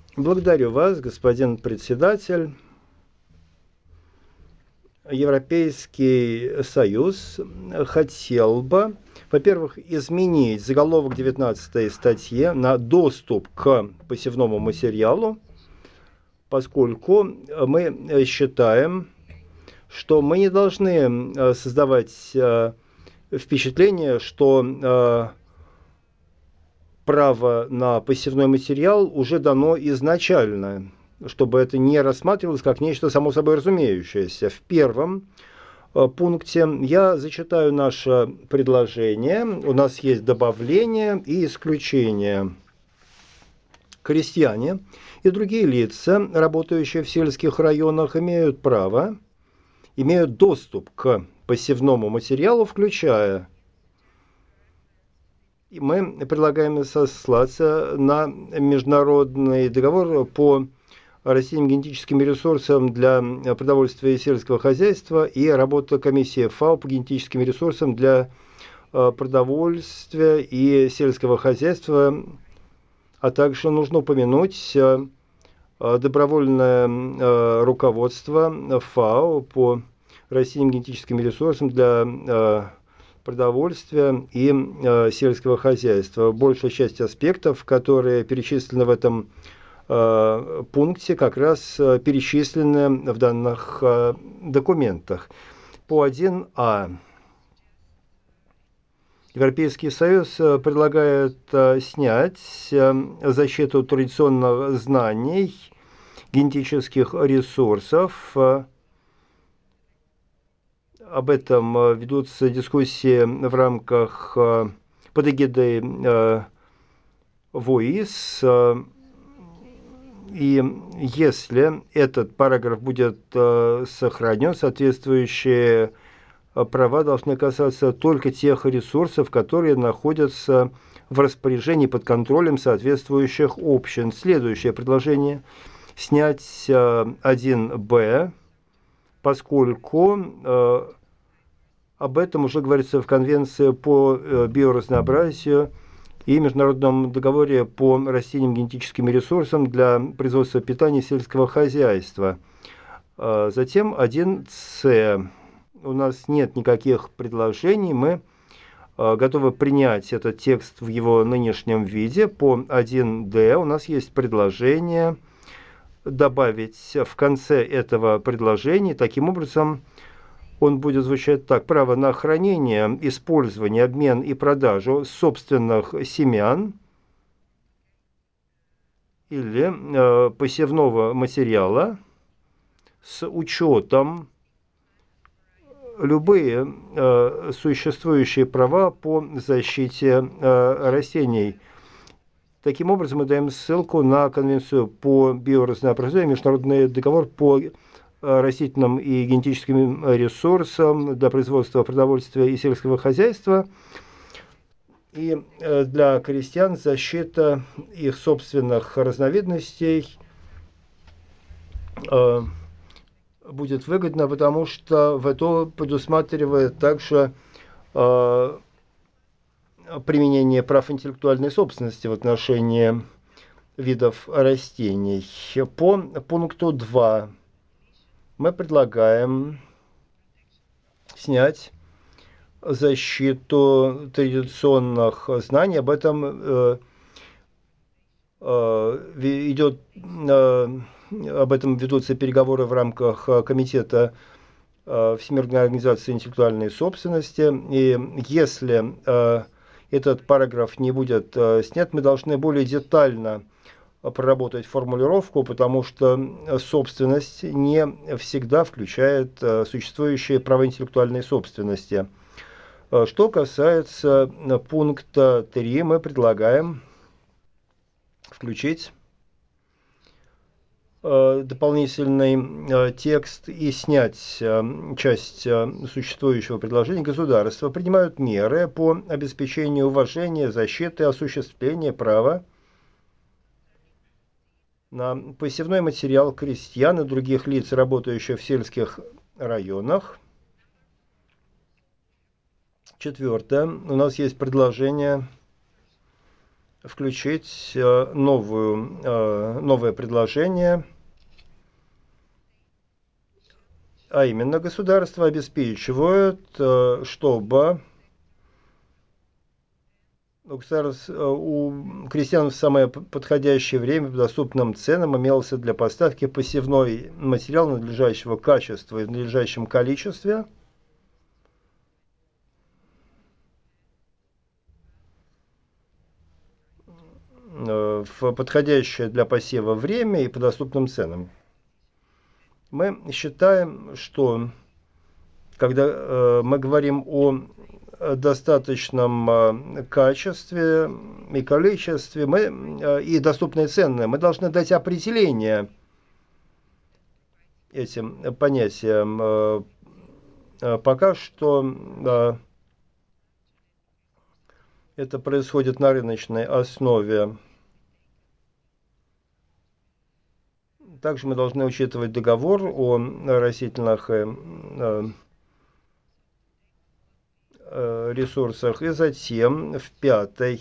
Благодарю вас, господин председатель. Европейский Союз хотел бы, во-первых, изменить заголовок 19 статьи на доступ к посевному материалу, поскольку мы считаем, что мы не должны создавать впечатление, что право на посевной материал уже дано изначально, чтобы это не рассматривалось как нечто само собой разумеющееся. В первом пункте я зачитаю наше предложение. У нас есть добавление и исключение. Крестьяне и другие лица, работающие в сельских районах, имеют доступ к посевному материалу, включая. И мы предлагаем сослаться на международный договор по растительным генетическим ресурсам для продовольствия и сельского хозяйства и работа комиссии ФАО по генетическим ресурсам для продовольствия и сельского хозяйства, а также нужно упомянуть добровольное руководство ФАО по растительным генетическим ресурсам для продовольствия и сельского хозяйства. Большая часть аспектов, которые перечислены в этом пункте, как раз перечислены в данных документах. По 1А. Европейский Союз предлагает снять защиту традиционных знаний, генетических ресурсов. Об этом ведутся дискуссии в рамках под эгидой ВОИС. И если этот параграф будет сохранен, соответствующие права должны касаться только тех ресурсов, которые находятся в распоряжении под контролем соответствующих общин. Следующее предложение – снять 1Б, поскольку об этом уже говорится в Конвенции по биоразнообразию и Международном договоре по растительным генетическим ресурсам для производства питания и сельского хозяйства. Затем 1С. У нас нет никаких предложений, мы готовы принять этот текст в его нынешнем виде. По 1Д у нас есть предложение добавить в конце этого предложения. Таким образом, он будет звучать так: право на хранение, использование, обмен и продажу собственных семян или посевного материала с учетом любые существующие права по защите растений. Таким образом, мы даем ссылку на Конвенцию по биоразнообразию, Международный договор по растительным и генетическим ресурсам для производства продовольствия и сельского хозяйства. И для крестьян защита их собственных разновидностей будет выгодна, потому что ВТО предусматривает также применение прав интеллектуальной собственности в отношении видов растений. По пункту 2 мы предлагаем снять защиту традиционных знаний. Об этом ведутся переговоры в рамках комитета Всемирной организации интеллектуальной собственности. И если этот параграф не будет снят, мы должны более детально проработать формулировку, потому что собственность не всегда включает существующие права интеллектуальной собственности. Что касается пункта 3, мы предлагаем включить дополнительный текст и снять часть существующего предложения. Государства принимают меры по обеспечению уважения, защиты и осуществления права на посевной материал крестьян и других лиц, работающих в сельских районах. Четвертое. У нас есть предложение включить новое предложение, а именно государство обеспечивает, чтобы у крестьян в самое подходящее время по доступным ценам имелся для поставки посевной материал надлежащего качества и в надлежащем количестве, в подходящее для посева время и по доступным ценам. Мы считаем, что когда мы говорим о достаточном качестве и количестве и доступные цены, мы должны дать определение этим понятиям. Пока что это происходит на рыночной основе. Также мы должны учитывать договор о растительных ресурсах. И затем в пятом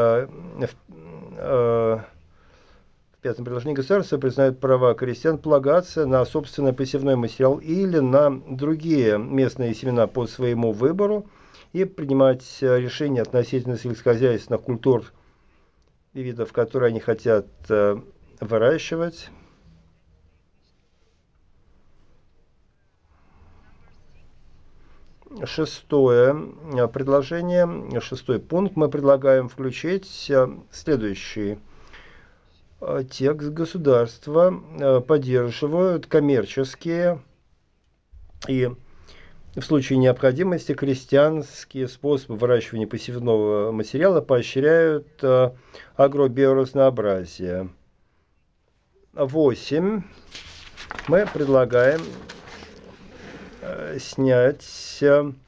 предложении государства признают права крестьян полагаться на собственный посевной материал или на другие местные семена по своему выбору и принимать решения относительно сельскохозяйственных культур и видов, которые они хотят выращивать. Шестое предложение, шестой пункт, мы предлагаем включить следующий текст. Государства поддерживают коммерческие и в случае необходимости крестьянские способы выращивания посевного материала, поощряют агробиоразнообразие. 8. Мы предлагаем снять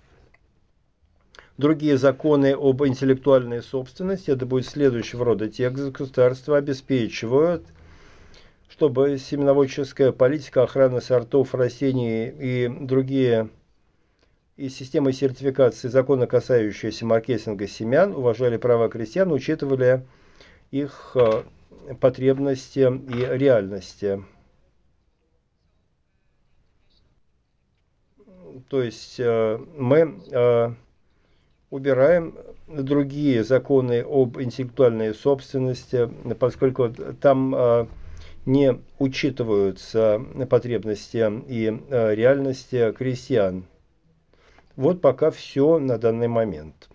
другие законы об интеллектуальной собственности. Это будет следующего рода текст. Государства обеспечивают, чтобы семеноводческая политика, охрана сортов растений и другие и системы сертификации закона, касающиеся маркетинга семян, уважали права крестьян, учитывали их потребности и реальности. То есть мы убираем другие законы об интеллектуальной собственности, поскольку там не учитываются потребности и реальности крестьян. Вот пока все на данный момент.